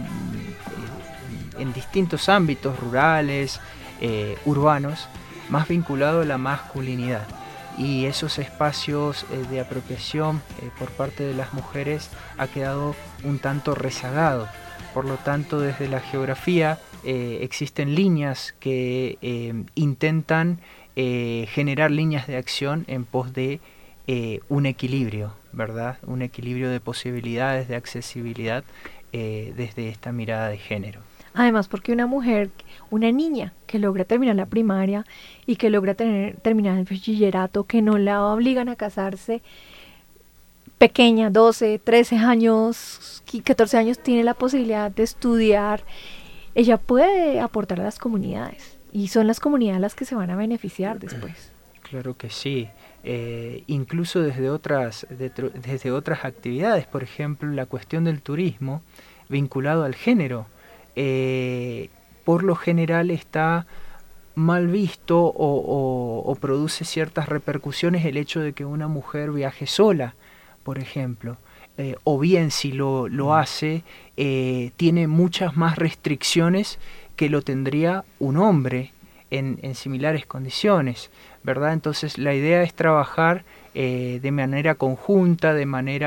eh, en distintos ámbitos rurales, eh, urbanos, más vinculados a la masculinidad. Y esos espacios eh, de apropiación eh, por parte de las mujeres ha quedado un tanto rezagado. Por lo tanto, desde la geografía eh, existen líneas que eh, intentan eh, generar líneas de acción en pos de eh, un equilibrio, ¿verdad? Un equilibrio de posibilidades, de accesibilidad eh, desde esta mirada de género. Además, porque una mujer, una niña que logra terminar la primaria y que logra tener, terminar el bachillerato, que no la obligan a casarse, pequeña, doce, trece años, catorce años, tiene la posibilidad de estudiar, ella puede aportar a las comunidades y son las comunidades las que se van a beneficiar después. Claro que sí, eh, incluso desde otras, de, desde otras actividades, por ejemplo, la cuestión del turismo vinculado al género. Eh, por lo general está mal visto o, o, o produce ciertas repercusiones el hecho de que una mujer viaje sola, por ejemplo, eh, o bien si lo, lo hace, eh, tiene muchas más restricciones que lo tendría un hombre en, en similares condiciones, ¿verdad? Entonces la idea es trabajar eh, de manera conjunta, de manera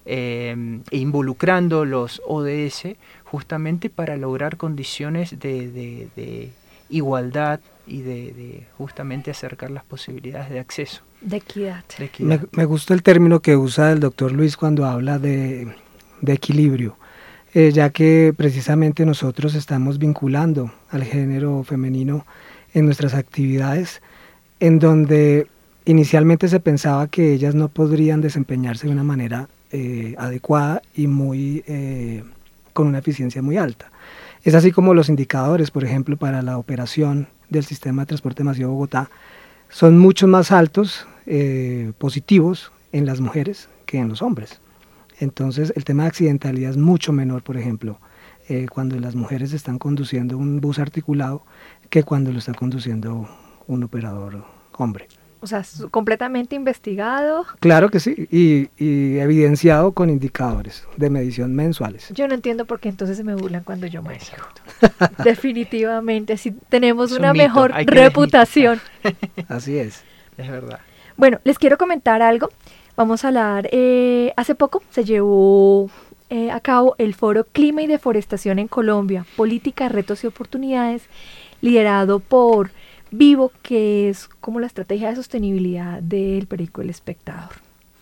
eh, e involucrando los O D S justamente para lograr condiciones de, de, de igualdad y de, de justamente acercar las posibilidades de acceso. De equidad. De equidad. Me, me gusta el término que usa el doctor Luis cuando habla de, de equilibrio, eh, ya que precisamente nosotros estamos vinculando al género femenino en nuestras actividades, en donde inicialmente se pensaba que ellas no podrían desempeñarse de una manera eh, adecuada y muy eh, con una eficiencia muy alta. Es así como los indicadores, por ejemplo, para la operación del sistema de transporte masivo de Bogotá son mucho más altos, eh, positivos en las mujeres que en los hombres. Entonces el tema de accidentalidad es mucho menor, por ejemplo, eh, cuando las mujeres están conduciendo un bus articulado que cuando lo está conduciendo un operador hombre. O sea, completamente investigado. Claro que sí, y, y evidenciado con indicadores de medición mensuales. Yo no entiendo por qué entonces se me burlan cuando yo manejo. Definitivamente, si tenemos Es una un mito, mejor hay que reputación. Así es. Es verdad. Bueno, les quiero comentar algo. Vamos a hablar, eh, hace poco se llevó eh, a cabo el foro Clima y Deforestación en Colombia, Política, Retos y Oportunidades, liderado por Vivo, que es como la estrategia de sostenibilidad del periódico El Espectador.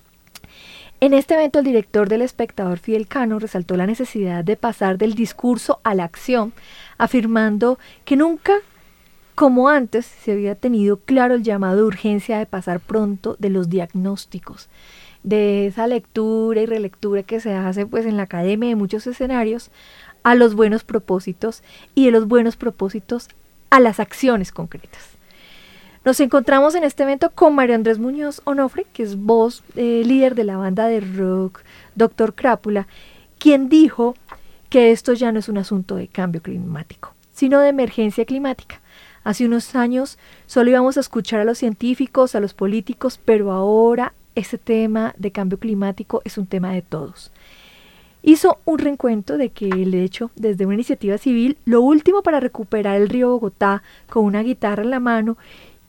En este evento, el director del Espectador, Fidel Cano, resaltó la necesidad de pasar del discurso a la acción, afirmando que nunca, como antes, se había tenido claro el llamado de urgencia de pasar pronto de los diagnósticos, de esa lectura y relectura que se hace pues en la academia de muchos escenarios, a los buenos propósitos y de los buenos propósitos a las acciones concretas. Nos encontramos en este evento con Mario Andrés Muñoz Onofre, que es voz eh, líder de la banda de rock Doctor Crápula, quien dijo que esto ya no es un asunto de cambio climático, sino de emergencia climática. Hace unos años solo íbamos a escuchar a los científicos, a los políticos, pero ahora este tema de cambio climático es un tema de todos. Hizo un recuento de que el hecho, desde una iniciativa civil, lo último para recuperar el río Bogotá con una guitarra en la mano,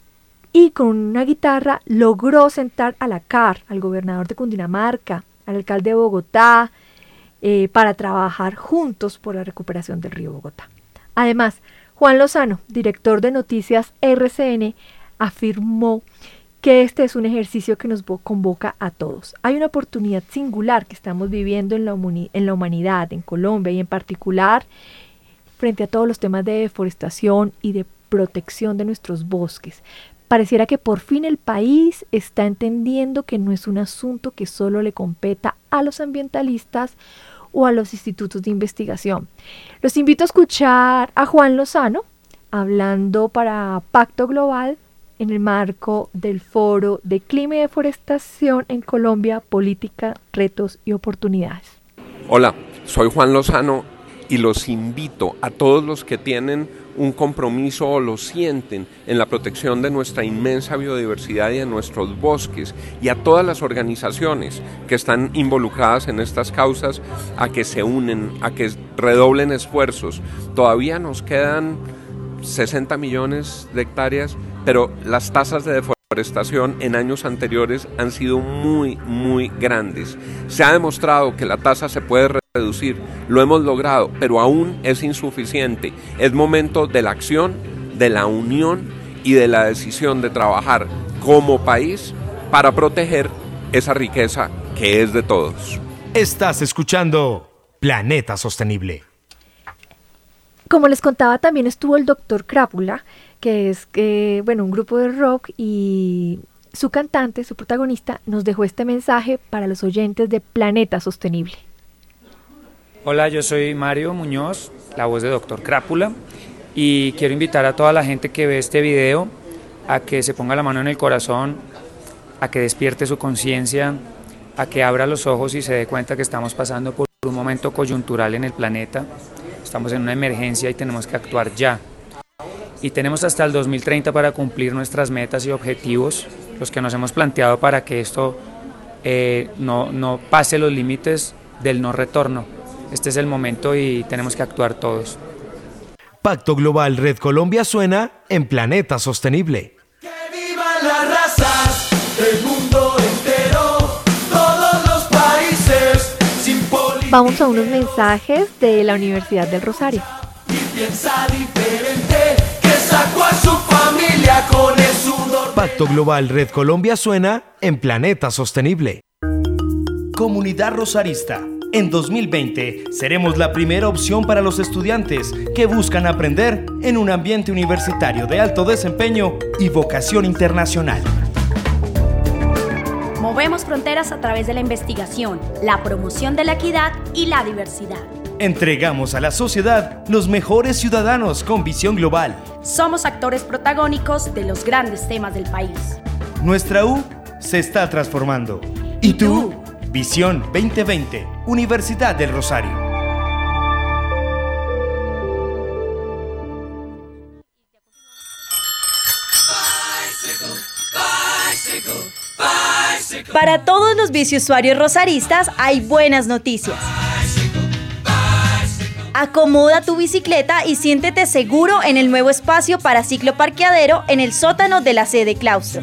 y con una guitarra logró sentar a la C A R, al gobernador de Cundinamarca, al alcalde de Bogotá, eh, para trabajar juntos por la recuperación del río Bogotá. Además, Juan Lozano, director de Noticias R C N, afirmó que este es un ejercicio que nos convoca a todos. Hay una oportunidad singular que estamos viviendo en la, en la humanidad, en Colombia y en particular frente a todos los temas de deforestación y de protección de nuestros bosques. Pareciera que por fin el país está entendiendo que no es un asunto que solo le competa a los ambientalistas o a los institutos de investigación. Los invito a escuchar a Juan Lozano hablando para Pacto Global en el marco del Foro de Clima y Deforestación en Colombia, Política, Retos y Oportunidades. Hola, soy Juan Lozano y los invito a todos los que tienen un compromiso o lo sienten en la protección de nuestra inmensa biodiversidad y de nuestros bosques, y a todas las organizaciones que están involucradas en estas causas a que se unen, a que redoblen esfuerzos. Todavía nos quedan sesenta millones de hectáreas, pero las tasas de deforestación en años anteriores han sido muy, muy grandes. Se ha demostrado que la tasa se puede reducir, lo hemos logrado, pero aún es insuficiente. Es momento de la acción, de la unión y de la decisión de trabajar como país para proteger esa riqueza que es de todos. Estás escuchando Planeta Sostenible. Como les contaba, también estuvo el Doctor Crápula, que es eh, bueno, un grupo de rock, y su cantante, su protagonista, nos dejó este mensaje para los oyentes de Planeta Sostenible. Hola, yo soy Mario Muñoz, la voz de Doctor Crápula, y quiero invitar a toda la gente que ve este video a que se ponga la mano en el corazón, a que despierte su conciencia, a que abra los ojos y se dé cuenta que estamos pasando por un momento coyuntural en el planeta. Estamos en una emergencia y tenemos que actuar ya. Y tenemos hasta el dos mil treinta para cumplir nuestras metas y objetivos, los que nos hemos planteado para que esto eh, no, no pase los límites del no retorno. Este es el momento y tenemos que actuar todos. Pacto Global Red Colombia suena en Planeta Sostenible. ¡Que vivan las razas del mundo entero! Todos los países Vamos a unos mensajes de la Universidad del Rosario. Piensa diferente, que sacó a su familia con el sudor. Pacto Global Red Colombia suena en Planeta Sostenible. Comunidad Rosarista. En dos mil veinte seremos la primera opción para los estudiantes que buscan aprender en un ambiente universitario de alto desempeño y vocación internacional. Movemos fronteras a través de la investigación, la promoción de la equidad y la diversidad. Entregamos a la sociedad los mejores ciudadanos con visión global. Somos actores protagónicos de los grandes temas del país. Nuestra U se está transformando. ¿Y tú? Visión veinte veinte, Universidad del Rosario. Para todos los biciusuarios rosaristas hay buenas noticias. Acomoda tu bicicleta y siéntete seguro en el nuevo espacio para cicloparqueadero en el sótano de la sede claustro.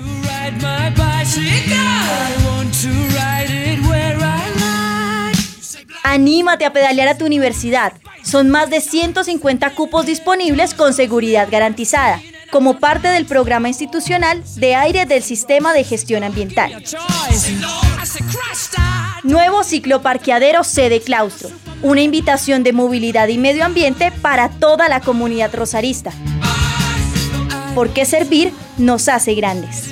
Anímate a pedalear a tu universidad. Son más de ciento cincuenta cupos disponibles con seguridad garantizada, como parte del programa institucional de aire del Sistema de Gestión Ambiental. Nuevo cicloparqueadero sede claustro. Una invitación de movilidad y medio ambiente para toda la comunidad rosarista. Porque servir nos hace grandes.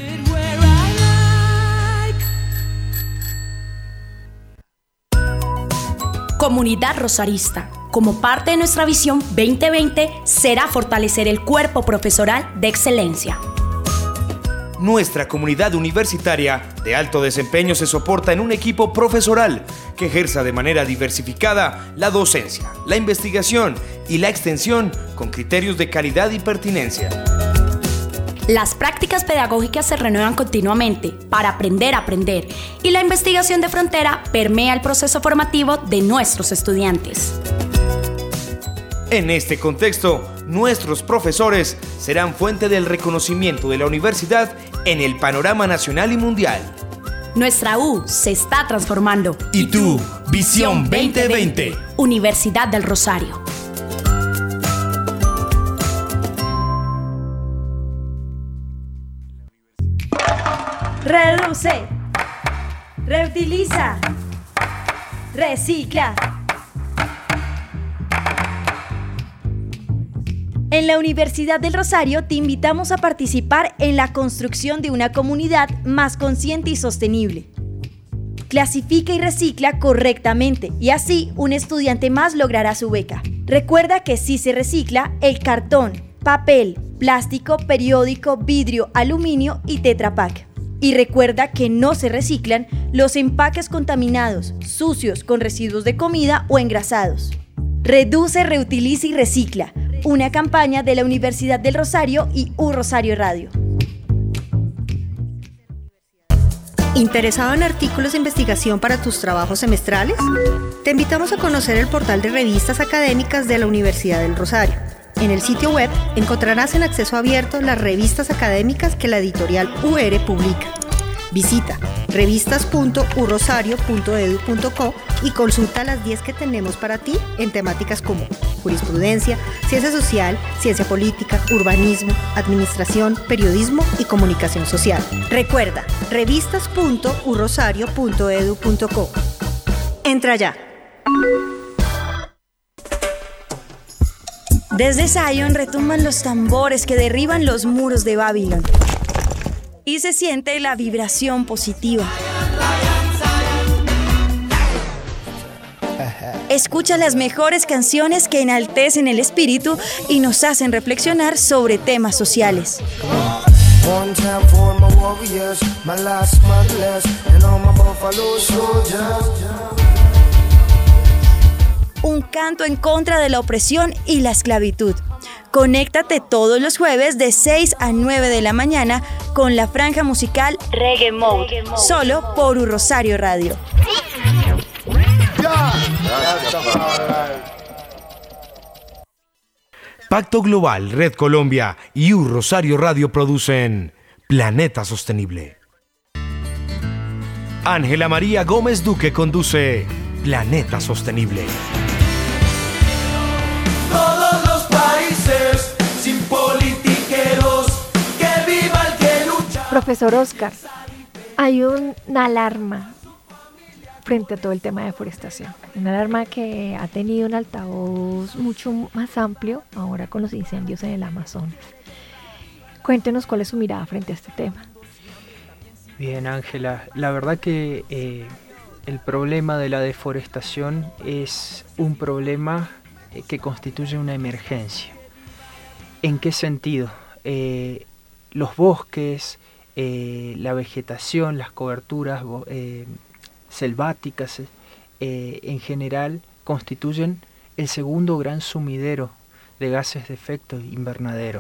Comunidad Rosarista. Como parte de nuestra visión veinte veinte será fortalecer el cuerpo profesoral de excelencia. Nuestra comunidad universitaria de alto desempeño se soporta en un equipo profesoral que ejerza de manera diversificada la docencia, la investigación y la extensión con criterios de calidad y pertinencia. Las prácticas pedagógicas se renuevan continuamente para aprender a aprender y la investigación de frontera permea el proceso formativo de nuestros estudiantes. En este contexto, nuestros profesores serán fuente del reconocimiento de la universidad en el panorama nacional y mundial. Nuestra U se está transformando. ¿Y tú? Visión veinte veinte. Universidad del Rosario. Reduce, reutiliza, recicla. En la Universidad del Rosario te invitamos a participar en la construcción de una comunidad más consciente y sostenible. Clasifica y recicla correctamente y así un estudiante más logrará su beca. Recuerda que si se recicla el cartón, papel, plástico, periódico, vidrio, aluminio y Tetra Pak. Y recuerda que no se reciclan los empaques contaminados, sucios, con residuos de comida o engrasados. Reduce, reutiliza y recicla. Una campaña de la Universidad del Rosario y U Rosario Radio. ¿Interesado en artículos de investigación para tus trabajos semestrales? Te invitamos a conocer el portal de revistas académicas de la Universidad del Rosario. En el sitio web encontrarás en acceso abierto las revistas académicas que la editorial U R publica. Visita revistas punto u rosario punto edu punto co y consulta las diez que tenemos para ti en temáticas como jurisprudencia, ciencia social, ciencia política, urbanismo, administración, periodismo y comunicación social. Recuerda, revistas punto u rosario punto edu punto co. Entra ya. Desde Zion retumban los tambores que derriban los muros de Babilón. Y se siente la vibración positiva. Escucha las mejores canciones que enaltecen el espíritu y nos hacen reflexionar sobre temas sociales. Un canto en contra de la opresión y la esclavitud. Conéctate todos los jueves de seis a nueve de la mañana con la franja musical Reggae Mode, solo por U Rosario Radio. Pacto Global Red Colombia y U Rosario Radio producen Planeta Sostenible. Ángela María Gómez Duque conduce Planeta Sostenible. Todos los países sin politiqueros, que viva el que lucha. Profesor Oscar, hay un- una alarma frente a todo el tema de deforestación. Una alarma que ha tenido un altavoz mucho más amplio ahora con los incendios en el Amazonas. Cuéntenos cuál es su mirada frente a este tema. Bien, Ángela, la verdad que eh, el problema de la deforestación es un problema eh, que constituye una emergencia. ¿En qué sentido? Eh, los bosques, eh, la vegetación, las coberturas eh, selváticas eh, en general constituyen el segundo gran sumidero de gases de efecto invernadero.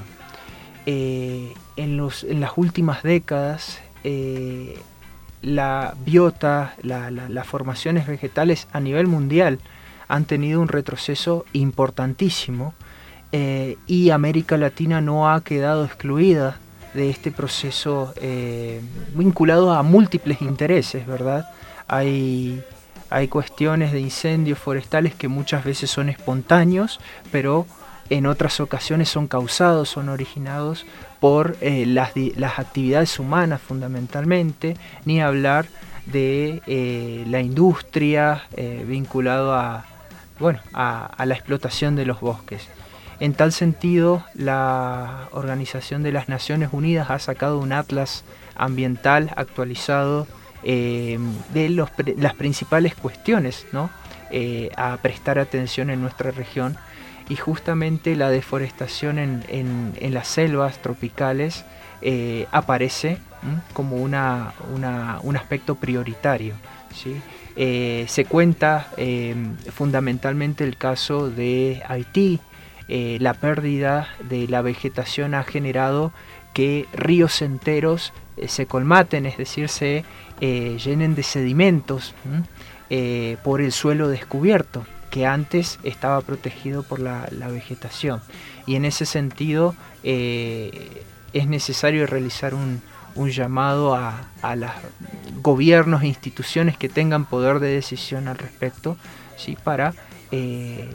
Eh, en, los, en las últimas décadas, eh, la biota, la, la, las formaciones vegetales a nivel mundial han tenido un retroceso importantísimo, eh, y América Latina no ha quedado excluida de este proceso eh, vinculado a múltiples intereses, ¿verdad? Hay, hay cuestiones de incendios forestales que muchas veces son espontáneos, pero en otras ocasiones son causados, son originados por eh, las, las actividades humanas fundamentalmente, ni hablar de eh, la industria eh, vinculado a, bueno, a, a la explotación de los bosques. En tal sentido, la Organización de las Naciones Unidas ha sacado un atlas ambiental actualizado eh, de los, las principales cuestiones, ¿no? eh, a prestar atención en nuestra región. Y justamente la deforestación en, en, en las selvas tropicales eh, aparece ¿m? como una, una, un aspecto prioritario, ¿sí? Eh, se cuenta eh, fundamentalmente el caso de Haití. Eh, la pérdida de la vegetación ha generado que ríos enteros eh, se colmaten, es decir, se eh, llenen de sedimentos eh, por el suelo descubierto, que antes estaba protegido por la, la vegetación. Y en ese sentido eh, es necesario realizar un, un llamado a, a los gobiernos e instituciones que tengan poder de decisión al respecto, ¿sí? para eh,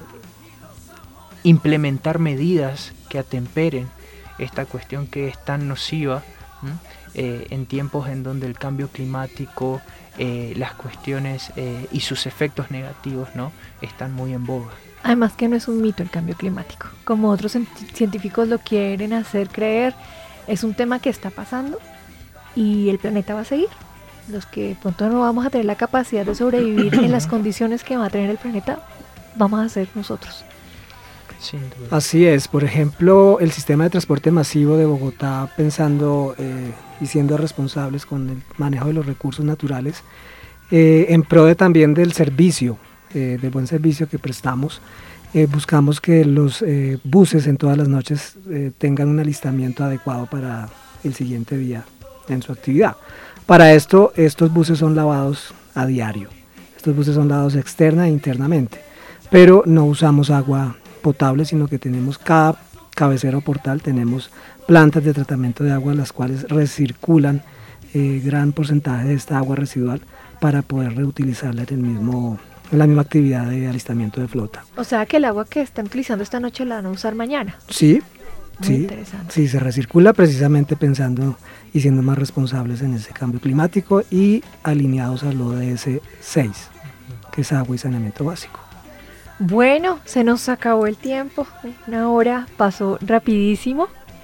implementar medidas que atemperen esta cuestión que es tan nociva eh, en tiempos en donde el cambio climático, Eh, las cuestiones eh, y sus efectos negativos, ¿no? están muy en boga. Además que no es un mito el cambio climático, como otros científicos lo quieren hacer creer, es un tema que está pasando y el planeta va a seguir. Los que pronto no vamos a tener la capacidad de sobrevivir en las condiciones que va a tener el planeta, vamos a ser nosotros. Sin duda. Así es, por ejemplo, el sistema de transporte masivo de Bogotá, pensando eh, y siendo responsables con el manejo de los recursos naturales, eh, en pro de también del servicio, eh, del buen servicio que prestamos, eh, buscamos que los eh, buses en todas las noches eh, tengan un alistamiento adecuado para el siguiente día en su actividad. Para esto, estos buses son lavados a diario, estos buses son lavados externa e internamente, pero no usamos agua potable, sino que tenemos cada cabecera o portal, tenemos plantas de tratamiento de agua, las cuales recirculan eh, gran porcentaje de esta agua residual para poder reutilizarla en, el mismo, en la misma actividad de alistamiento de flota. O sea que el agua que están utilizando esta noche la van a usar mañana. Sí, Muy sí, interesante. sí, se recircula precisamente pensando y siendo más responsables en ese cambio climático y alineados al O D S seis, que es agua y saneamiento básico. Bueno, se nos acabó el tiempo, una hora pasó rapidísimo.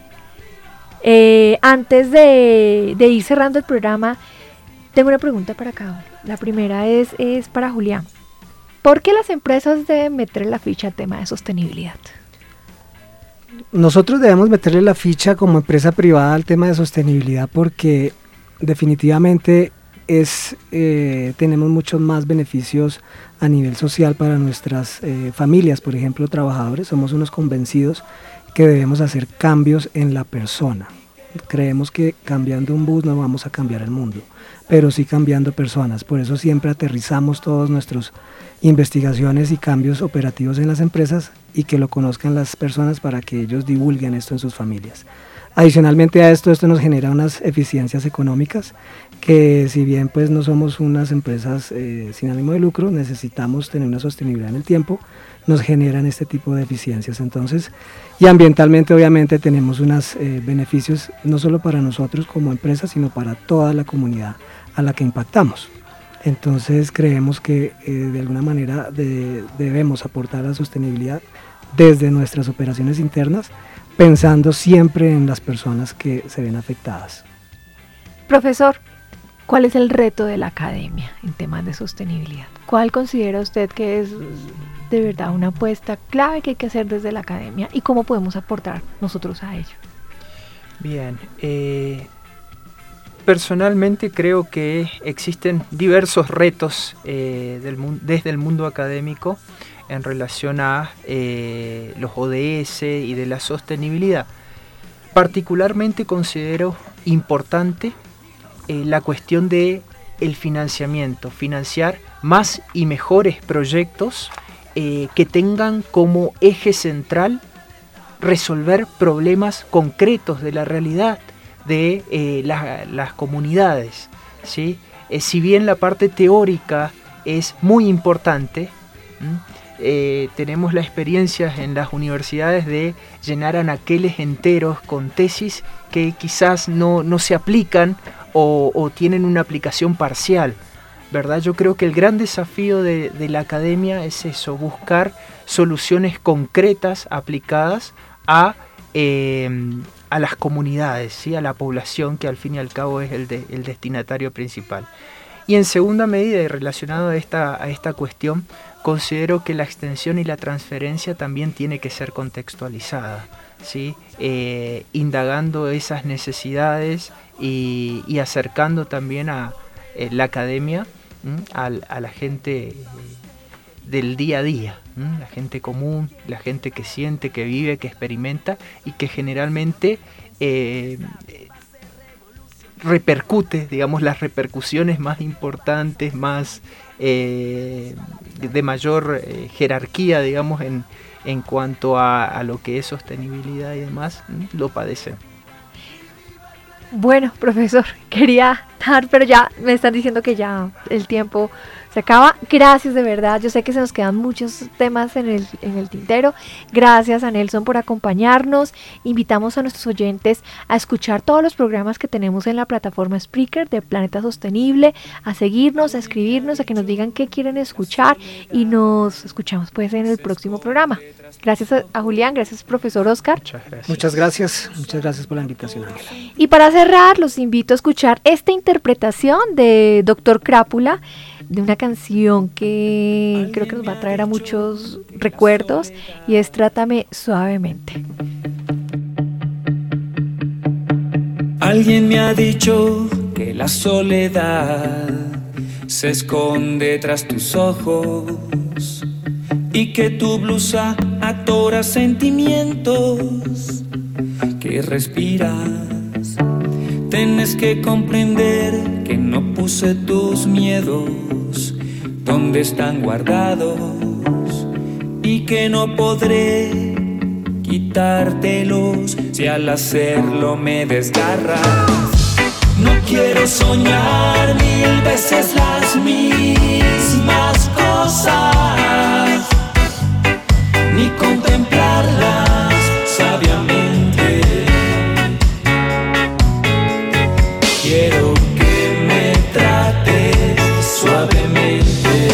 Eh, antes de, de ir cerrando el programa, tengo una pregunta para cada uno. La primera es, es para Julián. ¿Por qué las empresas deben meter la ficha al tema de sostenibilidad? Nosotros debemos meterle la ficha como empresa privada al tema de sostenibilidad porque definitivamente es, eh, tenemos muchos más beneficios a nivel social para nuestras eh, familias, por ejemplo, trabajadores. Somos unos convencidos que debemos hacer cambios en la persona. Creemos que cambiando un bus no vamos a cambiar el mundo, pero sí cambiando personas. Por eso siempre aterrizamos todas nuestras investigaciones y cambios operativos en las empresas y que lo conozcan las personas para que ellos divulguen esto en sus familias. Adicionalmente a esto, esto nos genera unas eficiencias económicas que, si bien pues no somos unas empresas eh, sin ánimo de lucro, necesitamos tener una sostenibilidad en el tiempo, nos generan este tipo de eficiencias. Entonces, y ambientalmente obviamente tenemos unos eh, beneficios no solo para nosotros como empresa, sino para toda la comunidad a la que impactamos. Entonces creemos que eh, de alguna manera de, debemos aportar a la sostenibilidad desde nuestras operaciones internas, pensando siempre en las personas que se ven afectadas. Profesor, ¿cuál es el reto de la academia en temas de sostenibilidad? ¿Cuál considera usted que es de verdad una apuesta clave que hay que hacer desde la academia y cómo podemos aportar nosotros a ello? Bien, eh, personalmente creo que existen diversos retos eh, del, desde el mundo académico en relación a eh, los O D S y de la sostenibilidad. Particularmente considero importante eh, la cuestión de el financiamiento, financiar más y mejores proyectos eh, que tengan como eje central resolver problemas concretos de la realidad de eh, la, las comunidades, ¿sí? Eh, si bien la parte teórica es muy importante, eh, tenemos la experiencia en las universidades de llenar anaqueles enteros con tesis que quizás no, no se aplican o, o tienen una aplicación parcial, ¿verdad? Yo creo que el gran desafío de, de la academia es eso, buscar soluciones concretas aplicadas a, eh, a las comunidades, ¿sí? A la población, que al fin y al cabo es el, de, el destinatario principal. Y en segunda medida, y relacionado a esta, a esta cuestión, considero que la extensión y la transferencia también tiene que ser contextualizada, ¿sí? Eh, indagando esas necesidades y, y acercando también a eh, la academia a, a la gente del día a día, ¿m? La gente común, la gente que siente, que vive, que experimenta y que generalmente eh, repercute, digamos, las repercusiones más importantes, más eh, de mayor eh, jerarquía, digamos, en, en cuanto a, a lo que es sostenibilidad y demás, ¿m? Lo padecen. Bueno, profesor, quería dar, pero ya me están diciendo que ya el tiempo se acaba. Gracias de verdad, yo sé que se nos quedan muchos temas en el, en el tintero. Gracias a Nelson por acompañarnos. Invitamos a nuestros oyentes a escuchar todos los programas que tenemos en la plataforma Spreaker de Planeta Sostenible, a seguirnos, a escribirnos, a que nos digan qué quieren escuchar y nos escuchamos pues en el próximo programa. Gracias a, a Julián, gracias profesor Oscar. Muchas gracias. Muchas gracias, muchas gracias por la invitación, Ángela. Y para cerrar, los invito a escuchar esta interpretación de Doctor Crápula, de una canción que creo que nos va a traer a muchos recuerdos, y es Trátame Suavemente. Alguien me ha dicho que la soledad se esconde tras tus ojos y que tu blusa atora sentimientos que respiras. Tienes que comprender que no puse tus miedos donde están guardados y que no podré quitártelos si al hacerlo me desgarras. No quiero soñar mil veces las mismas cosas, ni contemplarlas sabiamente. Quiero que me trates suavemente.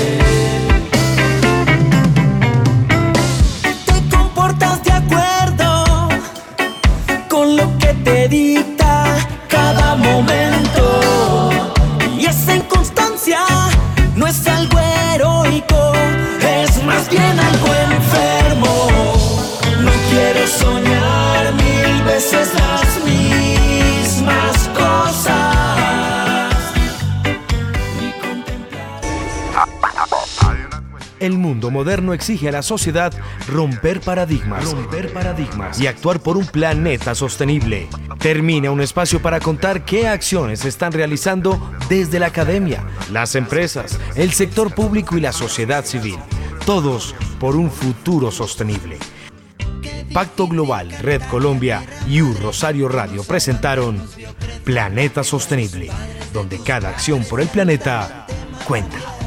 Te comportas de acuerdo con lo que te dicta cada momento, y esa inconstancia no es algo heroico, es más bien algo enfermo. No quiero soñar mil veces las mismas cosas. El mundo moderno exige a la sociedad romper paradigmas, romper paradigmas y actuar por un planeta sostenible. Termina un espacio para contar qué acciones se están realizando desde la academia, las empresas, el sector público y la sociedad civil. Todos por un futuro sostenible. Pacto Global, Red Colombia y U Rosario Radio presentaron Planeta Sostenible, donde cada acción por el planeta cuenta.